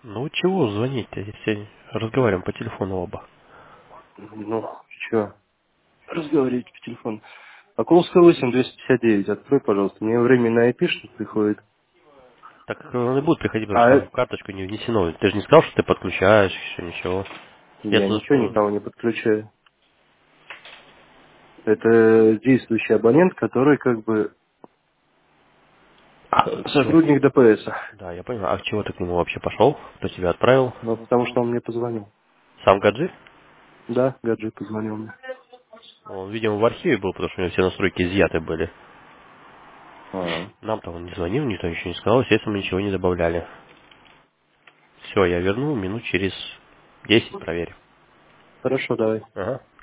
Ну чего звонить-то, если разговариваем по телефону оба? Ну, чё, разговаривать по телефону. Околовская 8, 259, открой, пожалуйста. Мне время на IP что приходит. Так он и будет приходить, потому А что в карточку не внесено. Ты же не сказал, что ты подключаешь, еще ничего. я Если ничего зашел... никого не подключаю. Это действующий абонент, который как бы Ну, сотрудник ДПС. да, я понял. А чего ты к нему вообще пошел? Кто тебя отправил? Ну, потому что он мне позвонил. Сам Гаджи? Да, Гаджи позвонил мне. Он, видимо, в архиве был, потому что у него все настройки изъяты были. А, Нам-то он не звонил, никто ничего не сказал, естественно, мы ничего не добавляли. Все, я верну минут через 10, проверь. хорошо, давай. Ага.